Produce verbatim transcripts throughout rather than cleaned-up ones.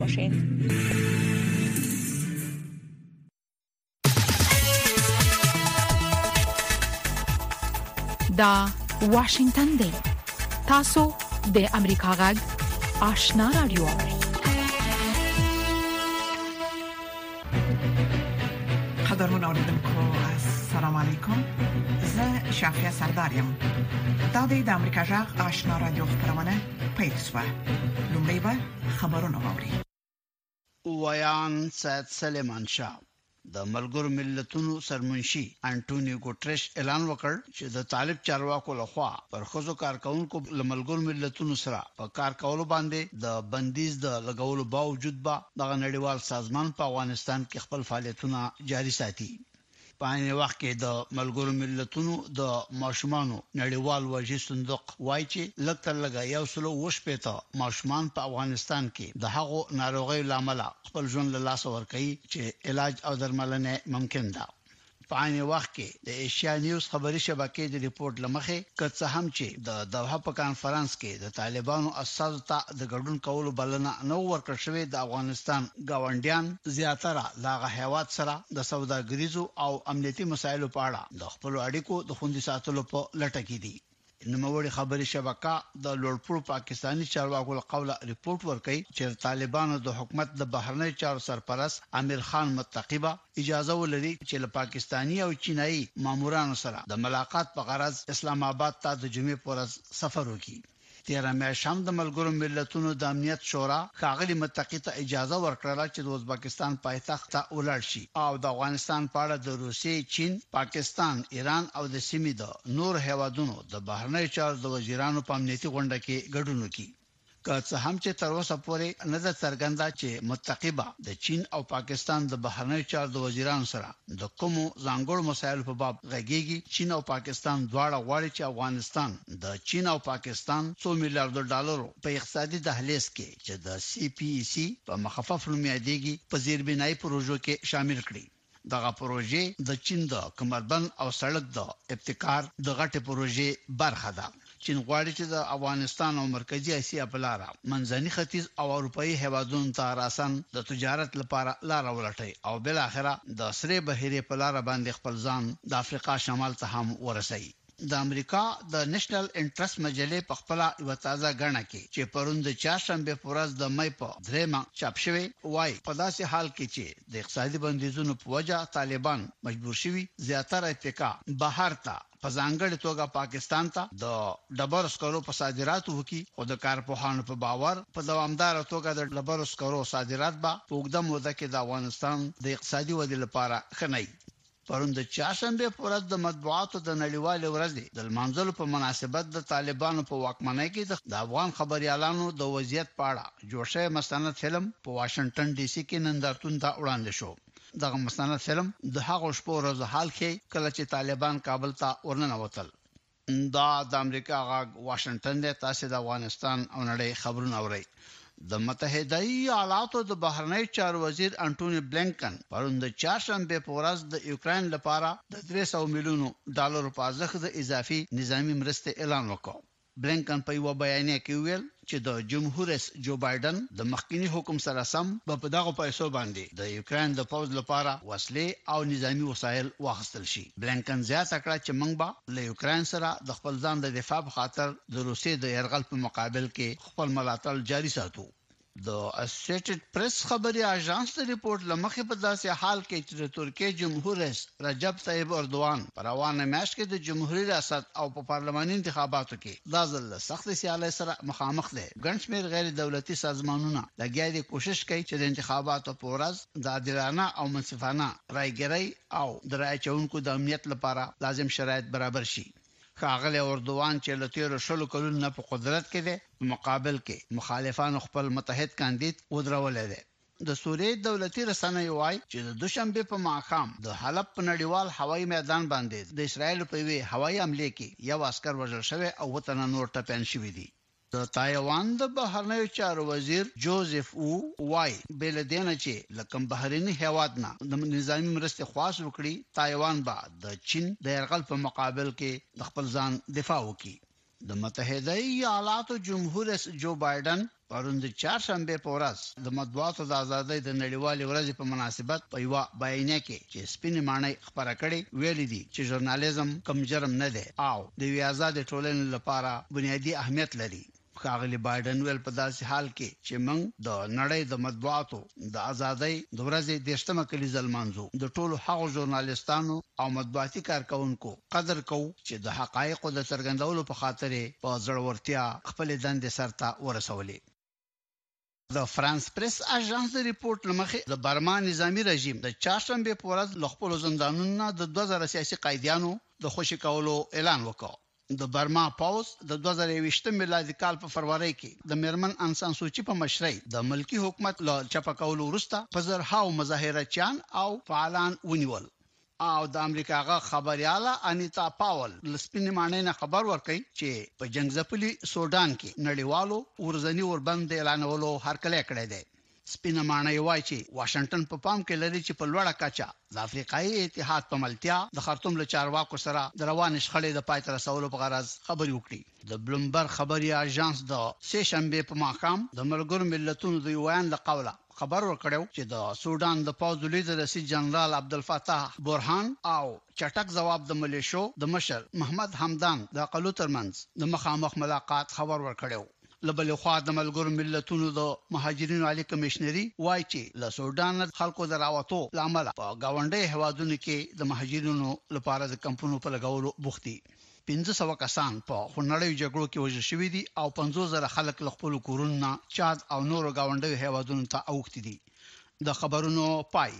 باشین. دا واشنگتن دی. تاسو د امریکا غږ آشنا رادیو. قدرمن اوریدونکو السلام علیکم. زه شافیا سردارم. دا د امریکا غږ آشنا رادیو خبرونه پیل شوه. لومړی به خبرونه واوري. ویان سید سلیمان شاه د ملګرو ملتونو سرمنشي انټونیو ګوتریش اعلان وکړ چې د طالب چارواکو لخوا پر خصوصي کارکونکو ملګرو ملتونو سره په کار کولو باندې د بندیز د لګولو باوجود به د نړیوال سازمان په افغانستان کې خپل فعالیتونه جاري ساتي. په عین وخت کې د ملګرو ملتونو د ماشومانو نړیوال وجهي صندوق وایي چې لکه لګا یو سلو وش پېته ماشومان په افغانستان کې د هغو ناروغیو لامل خپل ژوند له لاس ورکړي چې علاج او درملنه ممکن ده. په عین وخت کې د ایشیا نیوز خبري شبکې د ریپورت لمخې کڅ هم چې د دوحه په کانفرنس کې د طالبانو اساس ته د ګډون کولو بلنه نو ورکړ شوې د افغانستان گاونډیان زیاتره لاغه هیواد سره د سوداګریزو او امنیتي مسایلو په اړه د خپل اړیکو د خوندي ساتلو په لټه کې دي. نوموړي خبري شبکه د لوړپوړ پاکستانی چارواکو له قوله ریپورت ورکړي چې طالبانو د حکومت د بهرنی چارو سرپرست امیر خان متقیبه اجازه ولري چې له پاکستانی او چینایي مامورانو سره د ملاقات په غرض اسلام آباد ته د جمعې پورز سفر وکړي. تیر مې شام د ملګرو ملتونو د امنیت شورا کاغلی متقی ته اجازه ورکړه چې د ازبکستان پایتخت ته ولاړ شي او د افغانستان په اړه د روسیې، چین، پاکستان، ایران او د سیمې د نور هیوادونو د بهرنی چارو د وزیرانو په امنیتي غونډه کې ګډون وکړي. که څه هم چې تر اوسه پورې نه ده څرګنده چې متقیبه د چین او پاکستان د بهرنی چارو د وزیرانو سره د کومو ځانګړو مسایلو په باب غږیږي. چین او پاکستان دواړه غواړي چې افغانستان د چین او پاکستان څو میلیارډ ډالرو په اقتصادي دهلیز کې چې د سی پی ای سی په مخفف نوم یادېږي په زیربنایي پروژو کې شامل کړي. دغه پروژې د چین د کمربند او سړک د ابتکار د غټه پروژې برخه ده. چین غواړي چې د افغانستان او مرکزی اسیا په لار منځني ختیځ او اروپאי هیوادونو ته راسن د تجارت لپاره لار ولټي او بل اخره د سری بحیره په لار باندې خپل ځان د افریقا شمال ته هم ورسوي. د امریکا د نېشنل انټرست مجلې په خپل یو تازه غړنه کې چې پروند چهارشنبه پورز د مې په درېمه چاپ شوی وای په داسې حال کې چې د اقتصادي بندیزونو په وجه طالبان مجبور شوي زیاتره اتکا بهر ته په ځانګړي توګه پاکستان ته د ډبرو سکرو په صادراتو وکي. خو د کارپوهانو په باور په دوامدار توګه د ډبرو سکرو صادرات به په اوږده موده کې د افغانستان د اقتصادي ودې لپاره خنۍ. پروند چهارشنبه پورز د مطبوعاتو د نړیوال ورځې د لمانځلو په مناسبت د طالبانو په واکمنۍ کې د افغان خبريالانو د وضعیت په اړه جوړ شوی مستند فلم په واشنگټن ډي سي کې نندارتون ته وړاندې شو. دغه مستند فلم د هغو شپو ورځو حال کې کله چې طالبان کابل ته ورننوتل. دا د امریکا غږ واشنگټن د تاسو د افغانستان او نړۍ خبرونه اوري. د متحده ایالاتو د بهرنی چارو وزیر انټونی بلینکن پروند چهارشنبه په ورځ د یوکرين لپاره د درې سوه میلیونو ډالرو په ارزښت د اضافي نظامی مرستې اعلان وکړ. بلینکن په یو بیانیه کې ویل چې د جمهور رئیس جو بایدن د مخکنی حکم سره سم په دغه پیسو باندې د یوکرين د پوز لپاره وسلې او نظامی وسایل واخیستل شي. بلینکن زیاته کړه چې موږ به له یوکرين سره د خپل ځان د دفاع په خاطر د روسیې د يرغل په مقابل کې خپل ملاتړ جاري ساتو. د اسوسییټډ پریس خبري اژانس د ریپورت لمخې په داسې حال کې چې د ترکیې جمهور رئیس رجب طیب اردوغان په روانه میاشت کې د جمهوریت ریاست او په پارلماني انتخاباتو کې د ځل سخت سیالۍ سره مخامخ دي. ګڼ شمېر غیر دولتي سازمانونه لګیا دي کوشش کوي چې د انتخاباتو په ورځ د عادلانه او منصفانه رایګرۍ او د رای چونکو د امنیت لپاره لازم شرایط برابر شي. ښاغلی اردوغان چې له تیرو شلو کلونو نه په قدرت کې دی په مقابل کې مخالفانو خپل متحد کاندید ودرولې دی. د سوریې دولتي رسنیو وايي چې د دوشنبه په ماښام د حلب په نړیوال هوایي میدان باندې د اسرایل په وی هوایي حمله کې یو عسكر وژل شوی او وطن نور ټپيان شوی دی. د تایوان د بهرنیو چارو وزیر جوزف او وای بل دینه چې لکم بهرنی هیواد نه د نظامی مرستې خواص وکړي تایوان با د چین د يرغل په مقابل کې د خپل ځان دفاع وکړي. د متحده ایالاتو جمهور رئیس جو بایدن پرون د چهارشنبه په ورځ د مطبوعاتو د ازادۍ د نړیوالې ورځې په مناسبت په یو بیانیه کې چې سپینې ماڼۍ خبره کړې ویلي دي چې ژورنالیزم کم جرم نه دی او د یوې آزاد ټولنې لپاره بنیادی اهمیت لري. ښاغلي بایدن ویل په داسې حال کې چې موږ د نړۍ د مطبوعاتو د ازادۍ د ورځې د شتمه کلیزه لمانځو د ټولو هغو ژورنالیستانو او مطبوعاتي کارکونکو قدر کوو چې د حقایقو د څرګندولو په خاطر په زړورتیا خپل دندې سرته ورسولې. د فرانس پریس اژانس د ریپورت لمخې د برما نظامی رژیم د چهارشنبه په ورځ ل خپل زندانونو د دوه زره سیاسي قیدیانو د خوشي کولو اعلان وکړ. د برما پاوز د دوه زره یوویشت میلادي کال په فروری کې د میرمن ان سان سوچي په مشرۍ د ملکی حکومت له چپه کولو وروسته په زرهاو مظاهرچیان او فعالان ونیول او د امریکا غا خبرياله انیتا پاول لسپینې ماڼۍ نه خبر ورکړي چې په جنگ ځپلي سودان کې نړیوالو ورځنی اوربند اعلانولو هرکلی کړی دی. سپینه ماڼۍ وایي چې واشنگټن په پام کې لري چې په لوړه کچه د افریقایي اتحاد په ملتیا د خرطوم له چارواکو سره د روان شخړې د پای ته رسولو په غرض خبري وکړي. د بلومبرګ خبري اژانس د سه شنبه په ماښام د ملګرو ملتونو د یوان له قوله خبر ورکړو چې د سودان د پوځ لیډر رئیس جنرال عبدالفتاح برهان او چټک جواب د ملیشو د مشر محمد حمدان د اقلو ترمنځ د مخامخ ملاقات خبر ورکړو. لبل خو د ملګرو ملتونو د مهاجرینو عالی کمشنري وایي چې له سودان خلکو دراوتو لامل په گاونډي هوادونو کې د مهاجرینو لپاره د کمپونو په لګولو بوختي. پنځه سوه کسان په خونړیو جګړو کې وژل شوي دي او پنځوس زره خلک له خپل کورونو چاد او نورو گاونډي هوادونو ته اوښتي دي. د خبرونو پای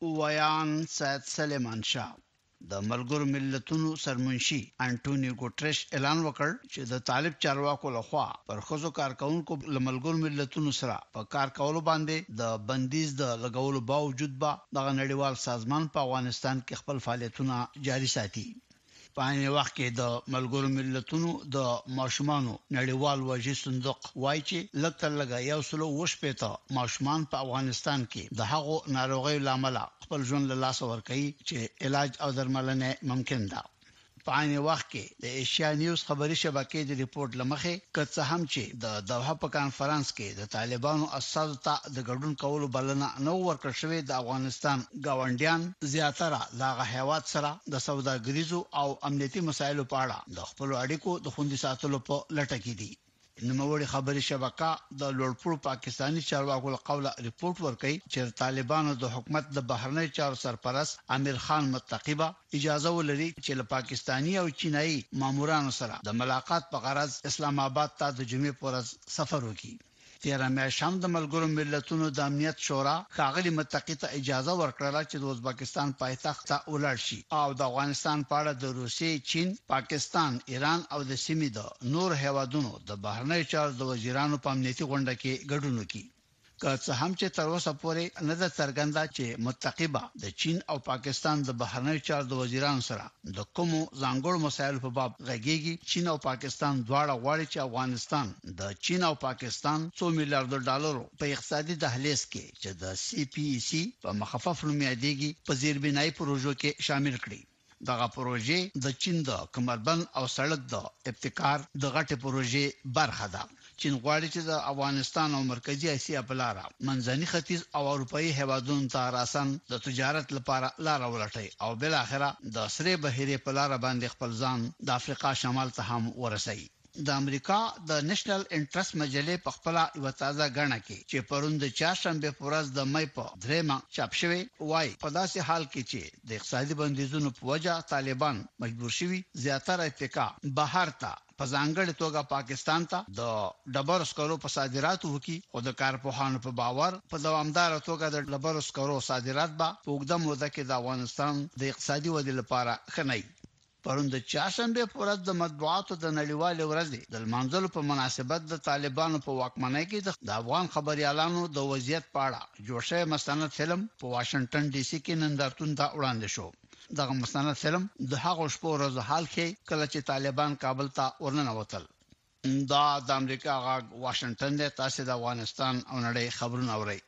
ویان سید سلیمان شاه. د ملګرو ملتونو سرمنشي انټونیو ګوټرش اعلان وکړ چې د طالب چارواکو لخوا پر خصوصي کارکونکو له ملګرو ملتونو سره په کار کولو باندې د بندیز د لګولو باوجود با د نړیوال سازمان په افغانستان کې خپل فعالیتونه جاري ساتي. په عین وخت کې د ملګرو ملتونو د ماشومانو نړیوال وجې صندوق وایي چې لکه لګا یو سلو وش پېته ماشومان په افغانستان کې د هغو ناروغیو لامل خپل ژوند له لاس ورکوي چې علاج او درملنه ممکن ده. په عین وخت کې د ایشیا نیوز خبري شبکې د ریپورت لمخې کڅ هم چې د دوحه په کانفرنس کې د طالبانو اساسو ته د ګډون کولو بلنه نو ورکړ شوې د افغانستان گاونډیان زیاتره د هیواد سره د سوداګریزو او امنیتي مسایلو په اړه د خپل اړیکو د خوندي ساتلو په لټه کې دي. نوموړي خبري شبکه د لوړپوړو پاکستانی چارواکو له قوله ریپورت ورکړي چې طالبانو د حکومت د بهرنی چارو سرپرست امیر خان متقیبه اجازه ولري چې له پاکستانی او چینایي مامورانو سره د ملاقات په غرض اسلام آباد ته د جمعې په ورځ سفر وکړي. تیر میاشت هم د ملګرو ملتونو د امنیت شورا ښاغلي متقی ته اجازه ورکړه چې د ازبکستان پایتخت ته ولاړ شي او د افغانستان په اړه د روسیې، چین، پاکستان، ایران او د سیمې د نور هیوادونو د بهرنی چارو د وزیرانو په امنیتي غونډه کې ګډون وکړي. که څه هم چې تر اوسه پورې نه ده څرګنده چې متقیبه د چین او پاکستان د بهرنی چارو د وزیرانو سره د کومو ځانګړو مسایلو په باب غږیږي. چین او پاکستان دواړه غواړي چې افغانستان د چین او پاکستان څو میلیارډ ډالرو په اقتصادي دهلیز کې چې د سی پی ای سی په مخفف نوم یادېږي په زیربنایي پروژو کې شامل کړي. دغه پروژې د چین د کمربند او سړک د ابتکار د غټه پروژې برخه ده. چین غواړي چې د افغانستان او مرکزی اسیا په لار منځني ختیځ او اروپאי هیوادونو ته راسن د تجارت لپاره لار ولټي او بل اخره د سره بهيره په لار باندې خپل ځان د افریقا شمال ته هم ورسوي. د امریکا د نېشنل انټرست مجلې په خپل یو تازه غړنه کې چې پروند چهارشنبه په ورځ د مې په درېمه چاپ شوی وای په داسې حال کې چې د اقتصادي بندیزونو په وجه طالبان مجبور شوي زیاتره اتکا بهر ته په ځانګړې توګه پاکستان ته د ډبرو سکرو په صادراتو وکي او د کارپوهانو په باور په دوامدار توګه د ډبرو سکرو صادرات به په اوږده موده کې د افغانستان د اقتصادي ودې لپاره خنۍ. پرون د چهارشنبه په ورځ د مطبوعاتو د نړیوالې ورځې د لمانځلو په مناسبت د طالبانو په واکمنۍ کې د افغان خبريالانو د وضعیت په اړه جوړ شوی مستند فلم په واشنگټن ډي سي کې نندارتون ته وړاندې شو. دغه مستند فلم د هغو شپو ورځو حال کې کله چې طالبان کابل ته ورننوتل. دا د امریکا غاګ واشنگټن د تاسو د افغانستان او نړۍ خبرونه اوري.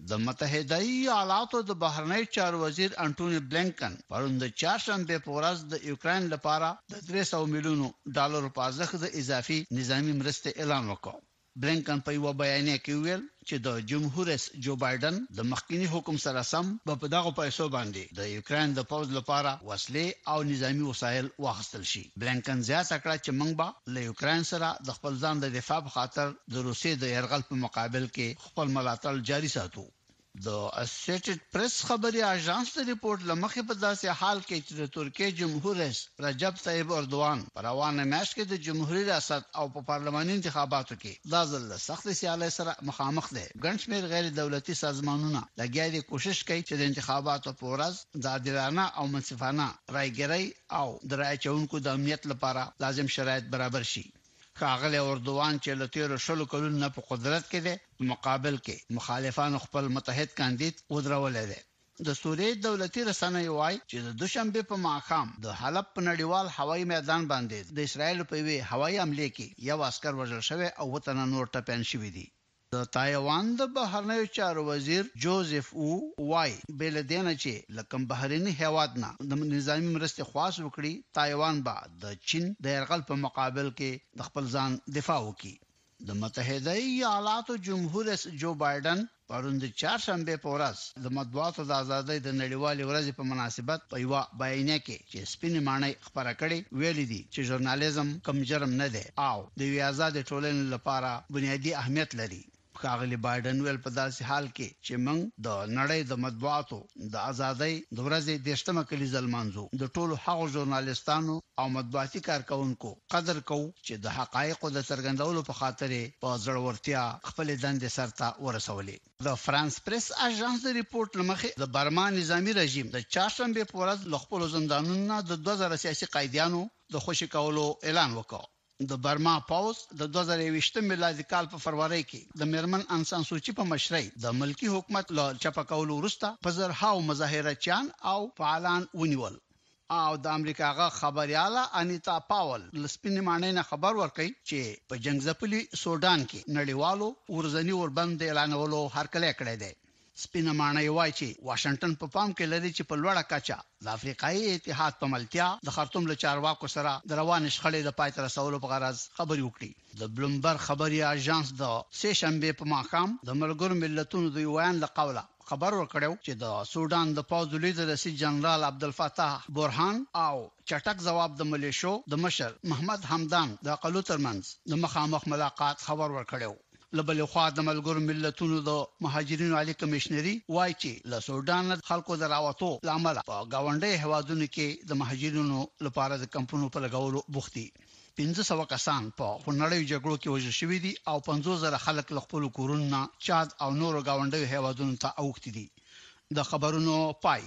د متحده ایالاتو د بهرنی چارو وزیر انټونی بلینکن پرون د چهارشنبه په ورځ د یوکرين لپاره د درې سوه میلیونو ډالر په ارزښت د اضافي نظامی مرستې اعلان وکړ. بلینکن په یو بیانیه کې ویل چې د جمهور رئیس جو بایدن د مخکینی حکم سره سم په دغه پیسو باندې د یوکرين د پوز لپاره وسلې او نظامی وسایل واخیستل شي. بلینکن زیاته کړه چې موږ به له یوکرين سره د خپل ځان د دفاع په خاطر د روسیې د یرغل په مقابل کې خپل ملاتړ جاري ساتو. د اسوسییټډ پریس خبري اژانس د ریپورت لمخې په داسې حال کې چې د ترکیې جمهور رئیس رجب طیب اردوغان په روانه میاشت کې د جمهوریت ریاست او په پارلماني انتخاباتو کې د ځل سخت سیالي سره مخامخ دي. ګڼ شمېر غیر دولتي سازمانونه لګیا دي کوشش کوي چې د انتخاباتو په ورځ د عادلانه او منصفانه رایګرۍ او د رای چونکو د امنیت لپاره لازم شرایط برابر شي. ښاغلی اردوغان چې له تیرو شلو کلونو په قدرت کې دی په مقابل کې مخالفانو خپل متحد کاندید ودرولې دی. د سوریې دولتي رسنۍ وايي چې د دوشنبه په ماښام د حلب په نړیوال هوایي میدان باندې د اسرایل په وی هوایي حمله کې یو عسكر وژل شوی او وطن نور ټپيان شوی دی. د تایوان د بهرنیو چارو وزیر جوزف او وايي بل دینه چې لکم بهرني هیواد نه د نظامی مرستې خواص وکړي تایوان با د چین د يرغل په مقابل کې د خپل ځان دفاع وکړي. د متحده ایالاتو جمهور رئیس جو بایدن پرون د چهارشنبه په ورځ د مطبوعاتو د ازادۍ د نړیوالې ورځې په مناسبت په یو بیانیه کې چې سپینې معنی خبره کړې ویلي دي چې ژورنالیزم کم جرم نه دی او د یو آزاد ټولنې لپاره بنیادی اهمیت لري. ښاغلی بایدن ویل په داسې حال کې چې موږ د نړۍ د مطبوعاتو د ازادۍ د ورځې د شتمه کلیزه لمانځو د ټولو هغو ژورنالیستانو او مطبوعاتي کارکونکو قدر کوو چې د حقایقو د څرګندولو په خاطر په زړورتیا خپل دندې سرته ورسولې. د فرانس پریس اژانس د ریپورت لمخې د برما نظامی رژیم د چهارشنبه په ورځ له خپل زندانونو د دوه زره سیاسي قیدیانو د خوشي کولو اعلان وکړ. د برما پاوز د دوه زره یوویشت میلادي کال په فروری کې د میرمن ان سان سوچي په مشرۍ د ملکی حکومت له چپکولو وروسته په زرهاو مظاهرچیان او فعالان ونیول او د امریکا غا خبرياله انیتا پاول لسپینې معنی نه خبر ورکړي چې په جنگزپلي سودان کې نړیوالو ورځنی وربند اعلانولو هرکلی کړی دی. سپینه معنی وایي چې واشنگټن په پام کې لري چې په لوړه کچه د افریقایي اتحاد په ملتیا د خرطوم له چارواکو سره د روان شخړې د پای ته رسولو په غرض خبري وکړي. د بلومبرګ خبري اژانس د سه شنبه په ماښام د ملګرو ملتونو د یوان له قوله خبر ورکړو چې د سودان د پوز لیډر رئیس جنرال عبدالفتاح برهان او چټک جواب د ملیشو د مشر محمد حمدان د اقلو ترمنځ د مخامخ ملاقات خبر ورکړو. لبل خو د ملګرو ملتونو د مهاجرینو عالی کمشنري وایي چې له سودان خلکو دراوتو لامل په گاونډي هوادونو کې د مهاجرینو لپاره د کمپونو په لګولو بوختي. پنځه سوه کسان په خونړیو جګړو کې وژل شوي دي او پنځوس زره خلک له خپل کورونو چاد او نورو گاونډي هوادونو ته اوښتي دي. د خبرونو پای.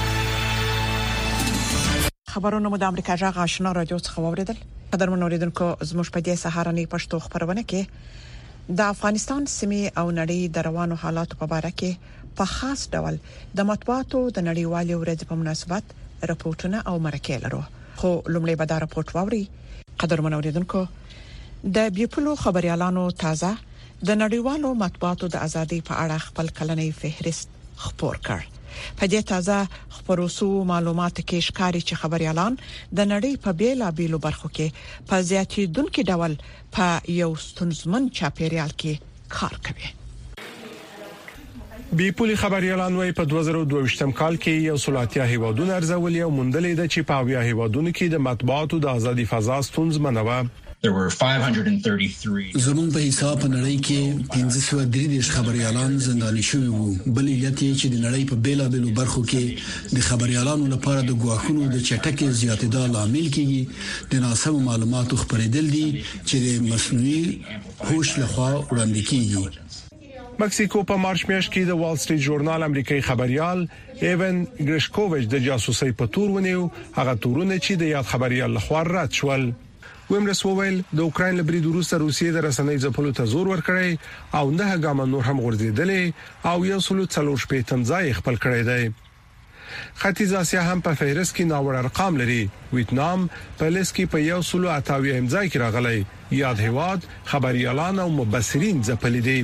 خبرونه مو د امریکا جغ آشنا رادیو څخه واوریدل. قدرمن اوریدونکو زموږ په دې سهارنۍ پښتو خبرونه کې د افغانستان سیمې او نړۍ د روانو حالاتو په اړه کې په خاص ډول د مطبوعاتو د نړیوالې ورځې په مناسبت راپورټونه او مرکې لرو. خو لومړی به دا راپورټ واوري. قدرمن اوریدونکو د بیپلو خبريالانو تازه د نړیوالو مطبوعاتو د ازادۍ په اړه خپل کلنۍ فهرست خپور کړ. په دې تازه خبروسو معلومات کې ښکاري چې خبريالان د نړۍ په بیلا بیلو برخو کې په زیاتېدونکو ډول په یو ستونزمن چاپیریال کې کار کوي. بیپولي خبريالان وايي په دوه زره دوه ویشتم کال کې یو سلطاتیا هیوادونه ارزولي او مندلې د چې په اویا هیوادونو کې د مطبوعاتو د ازادي فضا ستونزمنه و. There were five hundred thirty-three. زمون په حساب نړۍ کې پنځه سوه درې دېرش خبريالان زنداني شوي وو. بل علت یې چې د نړۍ په بیلا بیلو برخو کې د خبريالانو لپاره د ګواښونو د چټکې زیاتېدو لامل کېږي د ناسمو معلوماتو خپرېدل دي چې د مصنوعي هوش لخوا وړاندې کېږي. مکسیکو په مارچ میاشت کې د وال سټریټ ژورنال امریکایي خبريال ایون ګریشکوویچ د جاسوسۍ په تور ونیو. هغه تورونه چې د یاد خبريال لخوا رد شول. ویمرس وویل د اوکرين له برید وروسته روسیې د رسنۍ ځپلو ته زور ورکړی او نه ګام نور هم غورځیدلې او یو سلو څلور شپې تمځای خپل کړی دی. ختیځ اسیا هم په فهرست کې ناوړ ارقام لري. ویتنام په لیست کې په یو سلو اتاوي امځای کې راغلی. یاد هواد خبريالان او مبصرین ځپلي دي.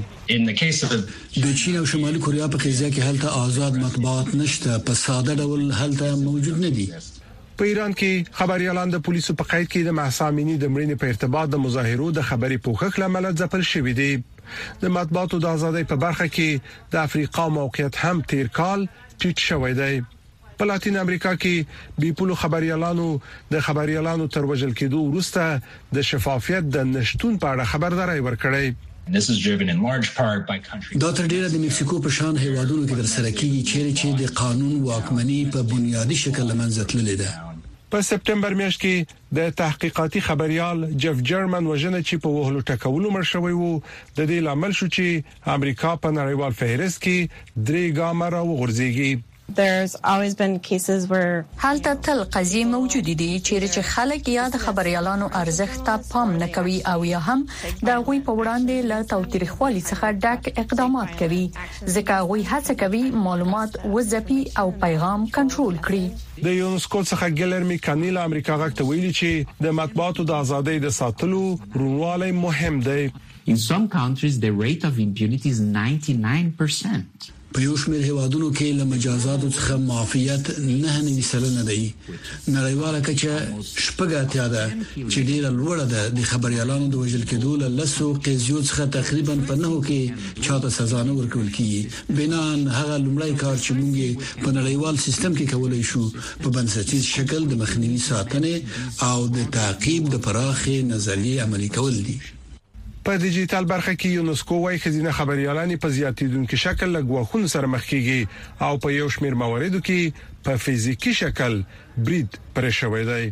د چین او شمالي کوریا په قضیه کې هلته آزاد مطبوعات نشته، په ساده ډول هلته موجود نه دي. په ایران کې خبريالان د پولیسو په قید کې د محسامینی د مړینې په ارتباط د مظاهرو د خبري پوښښ لامل ځپل شوې دي. د مطبوعاتو د ازادۍ په برخه کې د افریقا موقعیت هم تیر کال ټیټ شوی دی. په لاتین امریکا کې بیپولو خبريالانو د خبريالانو تر وژل کېدو وروسته د شفافیت د نشټون په اړه خبرداري ورکړې. This is driven in large part by countries. دا تر ډیره د مکسیکو په شان هیوادونو کې در سره کیږي چې د قانون واکمنۍ په بنیادی شکل لمنځه تللې ده. په سپټمبر میاشت کې د تحقیقاتي خبريال جف جرمن وژنه چې په وهلو ټکولو مړ شوی وو د دې لامل شو چې امریکا په نړیوال فهرست کې درې ګام راوغورځيږي. There's always been cases where حالته تل قضیه موجود دي چې خلک یا د خبريالانو ارزښت ته پام نه کوي او یا هم د غوي په وړاندې له توتریخوالي څخه ډک اقدامات کوي، ځکه غوي هڅه کوي معلومات وځپي او پیغام کنټرول کړي. د یونسکو څخه ګلرمي کانیلا امریکا غاکته ویلي چې د مطبوعاتو د ازادۍ د ساتلو رونواله مهم دی. In some countries the rate of impunity is ninety-nine percent. په یو شمېر هیوادونو کې له مجازاتو څخه معافیت نه نه سلنه دی. نړیواله کچه شپږه اتیا ده چې ډیره لوړه ده. د خبريالانو د وژل کېدو له لسو قضیو څخه تقریبا په نهو کې چاته سزا نه ورکول کیږي. بنان هغه لومړی کار چې موږ په نړیوال سیستم کې کولای شو په بنسټیز شکل د مخنیوي ساتنې او د تعقیب د پراخې نظریې عملي کول دي. په ډیجیټل برخه کې یونسکو وايي خزینه خبريالان په زیاتیدونکو شکل لګوخون سره مخ کیږي او په یو شمېر مواردو کې په فزیکی شکل برید پر شوی دی.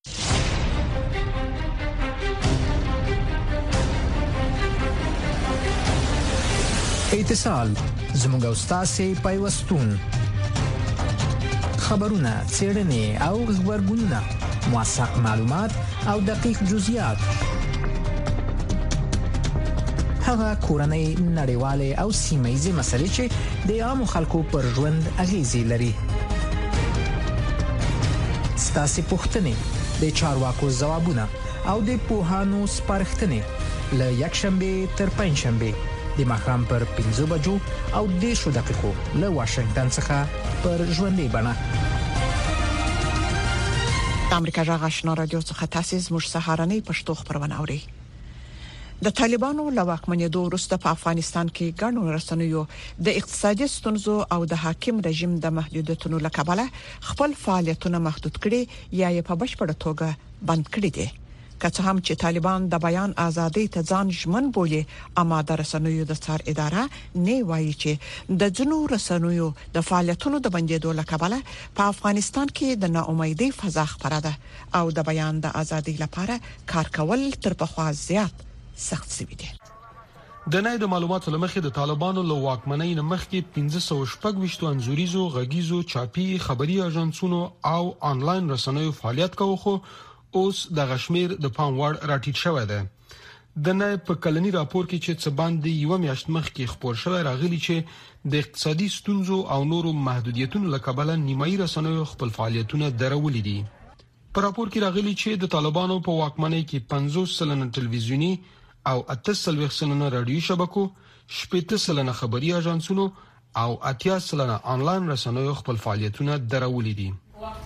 اتصال زموږ استاد پیوستون خبرونه چیرنې او خبرګونونه موثق معلومات او دقیق جزئیات هغه کورنۍ نړیواله او سیمایي مسلې چې د عام خلکو پر ژوند اغیزې لري. ستاسو پوښتنې د چارواکو ځوابونه او د پوهانو سپارښتنې له یک شنبه تر پنځ شنبه د ماښام پر پنځه بجو او د شو دقیقو له واشنگټن څخه پر ژوندۍ بڼه. امریکا جغ آشنا رادیو څخه تاسیس مش سهارنۍ پښتو خبرونه اوري. د طالبانو له واکمنېدو وروسته په افغانستان کې ګڼو رسنیو د اقتصادي ستونزو او د حاکم رژیم د محدودیتونو لکبله خپل فعالیتونه محدود کړي یا یې په بشپړه توګه بند کړي دي. که څه هم چې طالبان د بیان ازادۍ ته ځان ژمن بولي، اما د رسنیو د څار اداره نه وایي چې د جنو رسنیو د فعالیتونو د بندیدو لکبله په افغانستان کې د ناامیدۍ فضا خپره ده او د بیان د ازادۍ لپاره کار کول تر پخوا زیات سخت شوی دی. د نړۍ د معلوماتو لمخې د طالبانو له واکمنۍ نه مخکې پنځه سوه شپږ ویشت انزوريزو غږیزو چاپی خبري اژانسونو او انلاین رسنیو فعالیت کوي، خو اوس د غشمیر د پام وړ راټیټ شوی دی. د نړۍ په کلنی راپور کې چې څه باندې یو میاشت مخکې خبر شوی راغلی چې د اقتصادي ستونزو او نورو محدودیتونو لکبله نیمایي رسنیو خپل فعالیتونه درولې دي. په راپور کې راغلی چې د طالبانو په واکمنۍ کې پنځوس سلنه ټلویزیونی او اته سلويخ سلنه رادیوي شبکو، شپږ سلنه خبري اژانسونو او اتیا سلنه انلاین رسنیو خپل فعالیتونه درولې دي.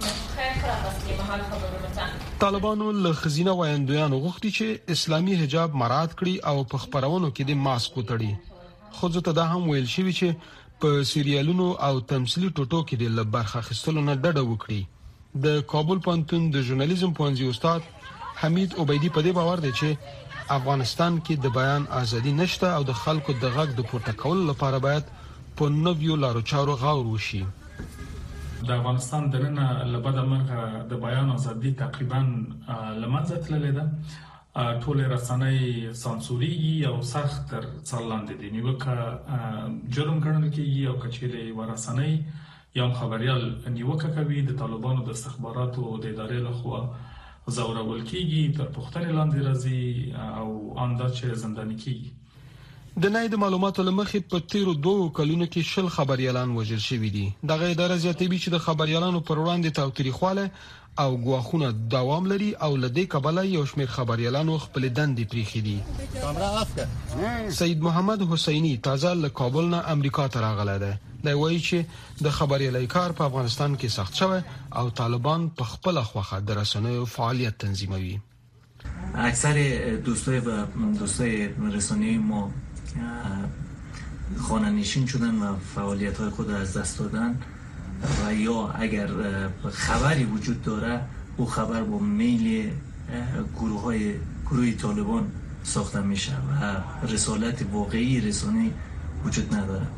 طالبانو له خزینه وایندویانو غوښتي چې اسلامي حجاب مراعات کړي او په خبرونو کې د ماسک وتړي. خو ځکه دا هم ویل شوی چې په سیریالونو او تمثيلي ټوټو کې د لبرخه خستلو نه ډډه وکړي. د کابل پوهنتون د ژورنالیزم پوهنځي استاد حمید عبیدی په دې باور دی چې افغانستان کې د بیان ازادي نشته او د خلکو د غږ د پورته کولو لپاره باید په نویو لارو چارو غور وشي. د افغانستان دننه لبد مرغه د بیان ازادي تقریبا لمنځه تللې ده. ټول رسنۍ سانسوري او سخت تر څلاندې دي، نیوکه جرم ګڼل کېږي او کچېلې ورسنۍ یا خبريال نیوکه کوي د طالبانو د استخباراتو د ادارې لخوا زورول کېږي، تر پوښتنې لاندې راځي او انداز چې زنداني کېږي. د نای د معلوماتو لمخې په تیرو دوه کلونو کې شل خبريالان وژل شوي دي. دغه اداره زیاتوي چې د خبريالانو پر وړاندې تاوتریخواله او غواخونه دوام لري او لدې کبله یو شمېر خبريالانو خپل دندې پریخي دي. سید محمد حسینی تازه له کابل نه امریکا ته راغلی دی. دا وایي چې د خبريالۍ کار په افغانستان کې سخت شوی او طالبان په خپل خوخه د رسنیو فعالیت تنظیموي. اکثر دوستای و دوستای رسانه‌ای ما خانه‌نشین شدن و فعالیت‌های خود را از دست دادن و یا اگر خبری وجود داره او خبر با میل گروه های گروه طالبان ساخته میشه و رسالت واقعی رسانه‌ای وجود نداره.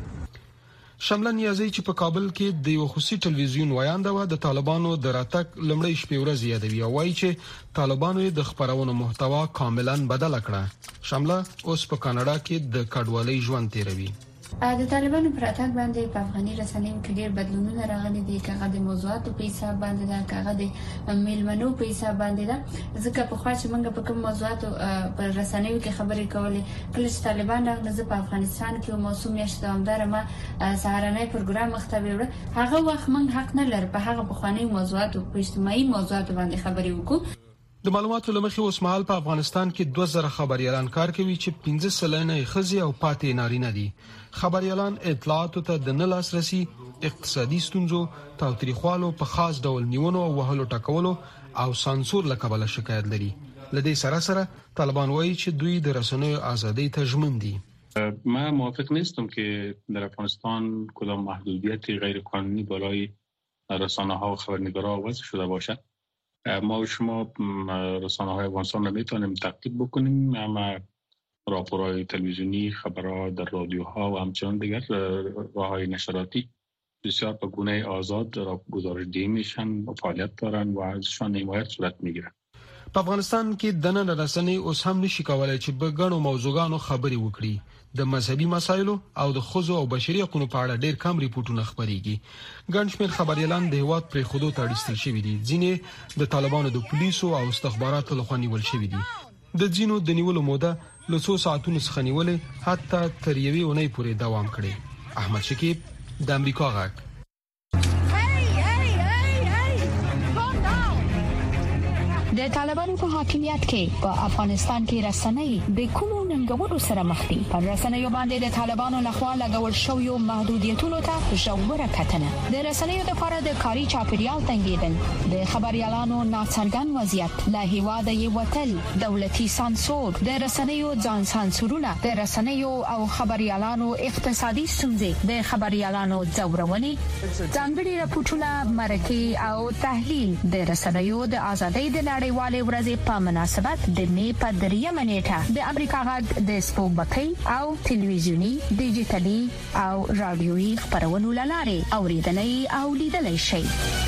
شمله نیازی چې په کابل کې د یو خصوصي ټلویزیون وایانده و د طالبانو د راتګ لمړی شپې ورځ یادوي او وایي چې طالبانو د خبرونو محتوا کاملا بدل کړه. شمله اوس په کاناډا کې د کډوالۍ ژوند تیروي. د طالبانو پر اتاک باندې په افغاني رسنیو کې ډېر بدلونونه راغلي دي. کاغه د موضوعاتو په حساب باندې دا کاغه د میلمنو په حساب باندې دا ځکه په خوا چې موږ په کوم موضوعاتو پر رسنیو کې خبرې کولې کله چې طالبان راغله په افغانستان کې موسوم یشت دوامدار ما سهارنۍ پروګرام مختبي وړ هغه وخت موږ حق نه لر په هغه بخواني موضوعاتو په اجتماعي موضوعاتو باندې خبرې وکړو. د معلوماتو لمخې اوس مهال په افغانستان کې دوه زره خبريالان کار کوي چې پنځه سلنه ښځې او پاتې نارینه دي. خبريالان اطلاعاتو ته د نه لاسرسي، اقتصادي ستونزو، تاوتریخوالو په خاص ډول نیونو او وهلو ټکولو او سانسور له کبله شکایت لري. لدې سره سره طالبان وایي چې دوی د رسنیو ازادۍ ته ژمن دي. من موافق نیستم که در افغانستان کدام محدودیت غیر قانونی بالای رسانه‌ها و خبرنگارها وضع شده باشد. ما و شما رسانه‌های افغانستان رو میتونیم تعقیب بکنیم، اما راپورهای تلویزیونی، خبرها در رادیوها و همچنان دیگر راه‌های نشراتی بسیار به گونه آزاد را گزارش دهی میشن و فعالیت دارن و ازشان حمایت صورت میگیره. په افغانستان کې د نن رسنۍ اوس هم نشي کولای چې په ګڼو موضوعاتو خبري وکړي. د مذهبي مسایلو او د خزو او بشري حقوقو په اړه ډېر کم ریپورتونه خبريږي. ګڼ شمېر خبريالان د هیواد پرې خودو ته اړستل شوي دي. ځینې د طالبانو د پولیسو او استخباراتو لخوا نیول شوي دي. د ځینو د نیولو موده له څو ساعتونو څخه نیولې حتی تر یوې اونۍ پورې دوام کړی. احمد شکیب د امریکا غږ. د طالبانو په حاکمیت کې په افغانستان کې رسنۍ د کومو ننګونو سره مخ دي؟ پر رسنیو باندې د طالبانو لخوا لګول شویو محدودیتونو ته ژوره کتنه، د رسنیو لپاره د کاري چاپیریال تنګیدل، د خبريالانو ناڅرګند وضعیت، له هیواده یې وتل، دولتي سانسور، د رسنیو ځان سانسورونه، د رسنیو او خبريالانو اقتصادي ستونزې، د خبريالانو ځورونې، ځانګړي راپورټونه، مرکې او تحلیل، د رسنیو د ازادۍ د نړیوالې ورځې په مناسبت د می په دریمه نیټه د امریکا غږ د سپوږمکۍ او ټلویزیونی، ډیجیټلي او رادیويي خبرونو لاره اوریدلای او لیدلای شي.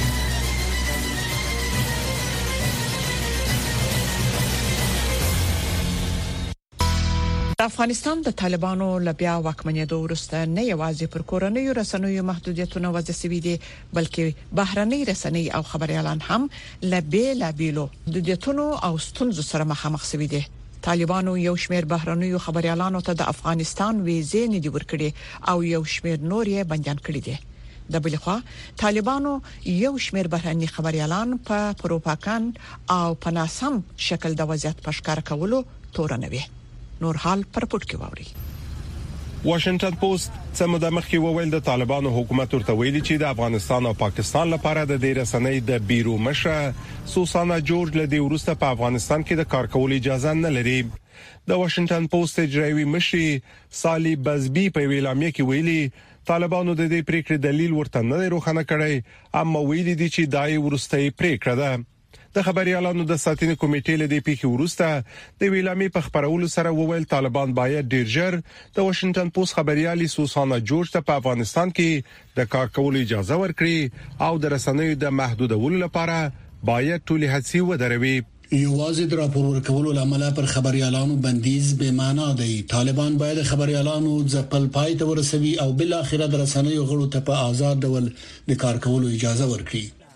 افغانستان د طالبانو لبیا واکمنېدو وروسته نه یوازې پر کورنیو رسنیو محدودیتونه وضع شوي دي، بلکې بهرنۍ رسنۍ او خبريالان هم لبیا لابیلو د محدودیتونو او ستونزو سره مخامخ شوي دي. طالبانو یو شمېر بهرنیو خبريالانو ته د افغانستان ویزې نه دی ورکړي او یو شمېر نور یې بنديان کړي دي. د بل خوا طالبانو یو شمېر بهرني خبريالان په پروپاګاندا او په ناسم شکل د وضعیت پښکار کولو تورنوي. نور حال پر پټ کې ووري. واشنگټن پوسټ څه مخکې وویل د طالبانو حکومت ورته ویلي چې د افغانستان او پاکستان لپاره د دې رسنۍ د بیرو مشره سوسانا جورج له دې وروسته په افغانستان کې د کار کولو اجازه نه لري. د واشنگټن پوسټ اجرایوي مشري سالي بزبي په ویلامه کې ویلي طالبانو د دې پریکړې دلیل ورته نه روښانه کړی، اما ویلي دي چې دای ورستۍ پریکړه ده. د خبريالانو د ساتنې کمیټې له دې پیښې وروسته د ویلامي په خبرولو سره وویل طالبان باید ډیر ژر د واشنگټن پوسټ خبريالي سوسانا جورج ته په افغانستان کې د کار کولو اجازه ورکړي او د رسنیو د محدودولو لپاره باید ټولې هڅې ودروي. یوازې د راپور ورکولو لامل پر خبريالانو بندیز به معنا دی. طالبان باید خبريالانو ځپل پای ته ورسوي او بل اخر د رسنیو غړو ته په آزاد ډول د کار کولو اجازه ورکړي.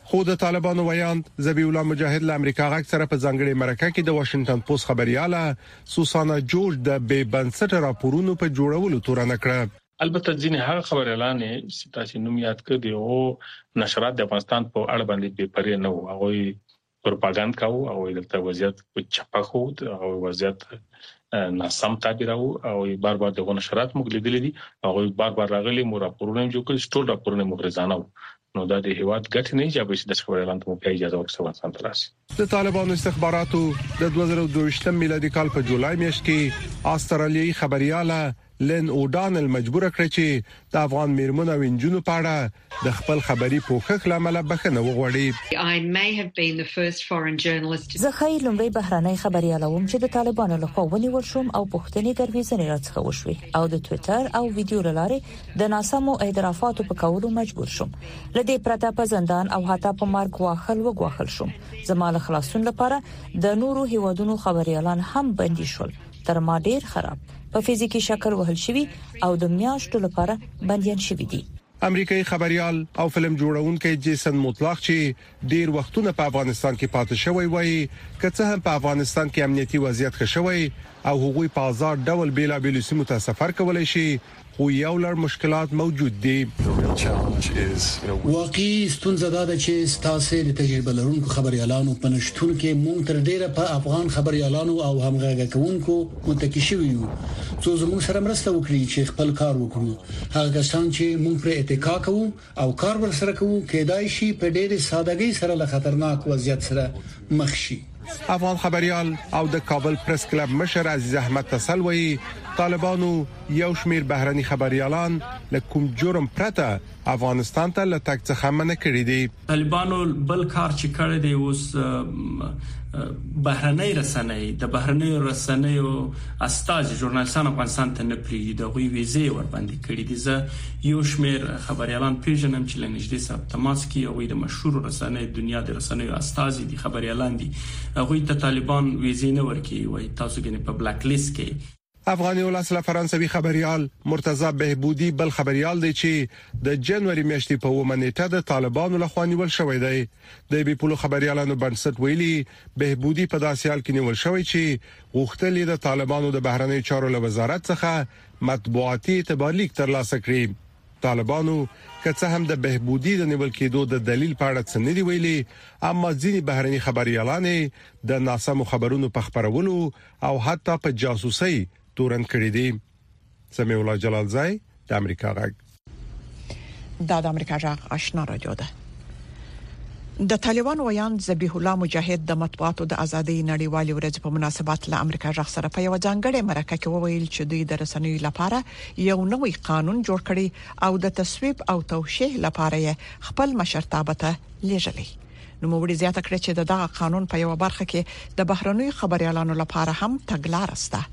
خو د طالبانو ویاند ذبیح الله مجاهد له امریکا غاک سره په ځانګړي مرکه کې د واشنگټن پوسټ خبرياله سوسانا جورج د بې بنسټ راپورونو په جوړولو تورن کړه. البته ځینې هغه خبريالان چې تاسو نوم یاد کړی او نشرات د افغانستان په اړه باندې بې پرې نه وو، هغه پروپاګاندا کاوه او د وضعیت په چپه خو او وضعیت ناسم تعبیر او بار بار دغه نشرات موږ لیدلې دي، هغه بار بار راغلي مو راپورونه جوړ کړي، ټول راپورونه مغرضانه وو. نو دا د هیواد ګټ نه چې د خبريالان ته په اجازه ورکړي افغانستان ته راشي. د طالبانو استخباراتو د دوه زره دوه ویشت میلادي کال په جولای میاشت کې استرالیایي خبرياله لن اودانل مجبور کړ چې د افغان میرمنو او انجونو په اړه د خپل خبري پوښښ لامل بخنه وغوړي. زه خیر لومړی بهراني خبرياله وم چې د طالبانو لخوا ونیول شوم او پښتني ګرویزنې راڅخه وشوي او د ټوئیټر او ویډیو لاره د ناسمو اعترافاتو په کولو مجبور شوم. لدې پرته په زندان او حتی په مرګ واخل وګواخل شوم. زماله خلاصون لپاره د نورو هیوادونو خبريالان هم بندي شول. تر ما ډیر خراب په فزیکی شکل وهل شوی او د میاشتو لپاره بنديان شوی دي. امریکایي خبريال او فلم جوړونکي جیسن مطلق چې ډیر وختونه په افغانستان کې پاتې شوی وایي کله هم په افغانستان کې امنیتي وضعیت ښه شوی او هغوی په آزاد ډول بیلا بیل سیمو ته سفر کولای شي، خو یو لړ مشکلات موجود دي. واقعي ستونزه ده چې ستاسو د تجربه لرونکو خبريالانو په نشټون کې مونږ تر ډیره په افغان خبريالانو او همغږي کوونکو متکی شوی یو څو زموږ سره مرسته وکړي چې خپل کار وکړو. هغه کسان چې مونږ پر اتکا کوو او کار ورسره کوو کېدای شي په ډېر سادهګۍ سره له خطرناک وضعیت سره مخ شي. افغان خبريال او د کابل پریس کلب مشر عزیز احمد تسلوي طالبانو یو شمیر بهرني خبريالان له کوم جرم پرته افغانستان ته له تک څخه منع کړی دي. طالبانو بل کار چې کړی دی اوس بهرنۍ رسنۍ د بهرنۍ رسنۍ او استاج ژورنالستان افغانستان ته نه پریږدي، د غوي ویزه ور باندې کړی دي. زه یو شمیر خبريالان پیژنم چې لنږدې سره تماس کې او د مشهور رسنۍ دنیا د رسنۍ استاج دي خبريالان دي، هغه ته طالبان ویزه نه ورکي وای تاسو کې په بلاک لیست کې. افغاني ولسله فرانسوي خبريال مرتضی بهبودي بل خبريال دی چې د جنوري میاشتې په اومه نیټه د طالبانو لخوا نیول شوی دی. د بي پولو خبريالانو بنسټ ویلي بهبودي په داسې حال کې نیول شوی چې غوښتل د طالبانو د بهرنی چارو له وزارت څخه مطبوعاتي تبلیغ ترلاسه کړي. طالبانو که هم د بهبودي د نیول کېدو د دلیل په اړه څه نه دی ویلي، اما ځینی بهرني خبريالان د ناسمو خبرونو په خبرولو او حتی په جاسوسي تورن کړی دي. سمیع الله جلال زای د امریکا غږ. دا د امریکا غږ آشنا رادیو ده. د طالبان ویاند ذبیح الله مجاهد د مطبوعاتو د ازادۍ نړیوالې ورځ په مناسبت له امریکا غږ سره په یو ځانګړي مرکه کې وویل چې دوی د رسنیو لپاره یو نوې قانون جوړ کړي او د تصویب او توشیح لپاره خپل مشرتابه ته لیږلي. نو موږ زیاته کړی چې دغه قانون په یو برخه کې د بهرنوي خبريالانو لپاره هم تګلارې سته.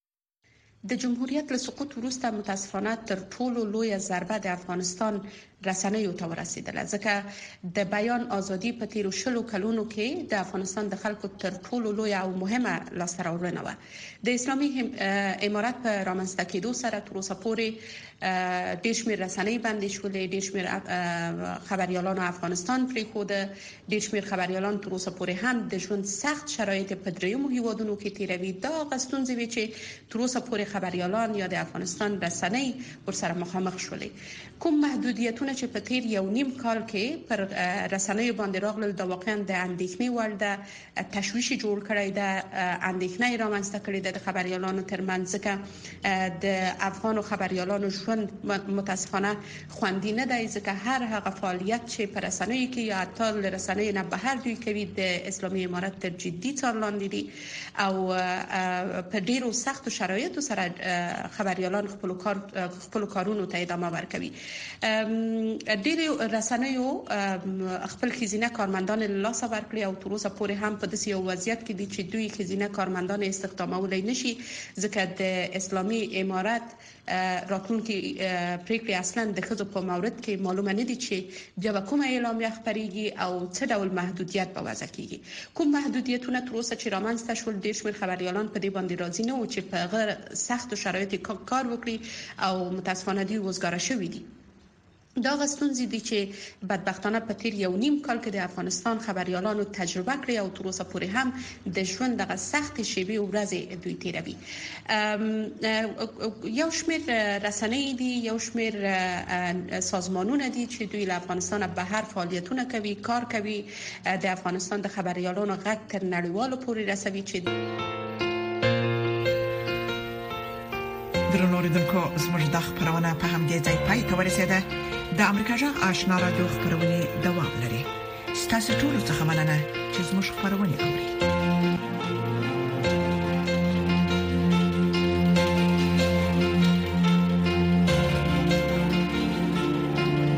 د جمهوریت له سقوط وروسته متاسفانه تر ټولو لوی ضربه د افغانستان رسنیو ته ورسیدله، ځکه د بیان ازادي په تیرو شلو کلونو کې د افغانستان د خلکو تر ټولو لوی او مهمه لاسته راوړنه و. د اسلامي امارات په رامنځته کېدو سره تر اوسه پورې ډېر شمېر رسنۍ بندي شولې، ډېر شمېر خبريالان افغانستان پرېښوده، ډېر شمېر خبريالان تر اوسه پورې هم د ژوند سخت شرایط په دریمو هیوادونو کې تیروي. دا غستونځي وی چې تر اوسه پورې خبريالان یا د افغانستان رسنۍ ورسره مخامخ شولې. کوم محدودیتونه چې په تیر یو نیم کال کې پر رسنیو باندې راغلل د واقعا د اندېښنې وړ د تشویش جوړ کړی د اندېښنې رامنځته کړی د خبريالانو ترمنځ، ځکه د افغان خبريالانو ژوند متاسفانه خوندي نه دی، ځکه هر هغه فعالیت چې پر رسنیو کې یا حتی له رسنیو نه بهر دوی کوي د اسلامي امارات تر جدي څار لاندې دي او په ډیرو سختو شرایطو سره خبريالان خپل کار خپل کارونو ته ادامه ورکوي. ډېر رسنیو خپل خزینه کارمندان له لاسه ورکړي او تر اوسه پورې هم په داسې یو وضعیت کې دي چې دوی خزینه کارمندان استخدامولای نشي، ځکه د اسلامي امارات راتلونکي پریکړې اصلا د ښځو په مورد کې معلومه نه دي چې بیا کومه اعلامیه خبريږي او څه ډول محدودیت به وضع کیږي. کوم محدودیتونه تر اوسه چې رامنځته شول ډېر شمېر خبريالان په دې باندې راضي نه و چې په غیر سختو شرایطو کار وکړي او متاسفانه دوی وزګار شوي دي. دا غستونزې دي چې بدبختانه په تیر یو نیم کال کې د افغانستان خبريالانو تجربه کړې او تر اوسه پورې هم د ژوند دغه سخت شیبې او ورځې دوی تیروي. یو شمېر رسنۍ دي، یو شمېر سازمانونه دي چې دوی له افغانستان بهر فعالیتونه کوي، کار کوي، د افغانستان د خبريالانو غږ تر نړیوالو پورې رسوي. چې درنو اوریدونکو، زموږ د خبرونه په همدې ځای پای ته ورسیده. د امریکا جغ آشنا رادیو خبرونه دوام لري. ستاسو ټول څه مننه چې زموږ خبرونه اوري.